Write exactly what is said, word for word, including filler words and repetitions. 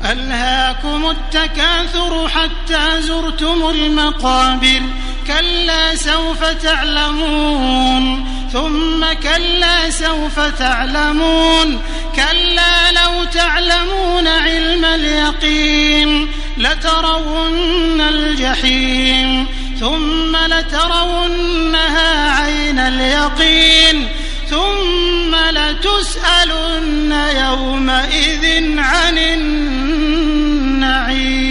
ألهاكم التكاثر حتى زرتم المقابر كلا سوف تعلمون ثم كلا سوف تعلمون كلا لو تعلمون علم اليقين لترون الجحيم ثم لترونها عين اليقين ثم لتسألن يومئذ عن النعيم.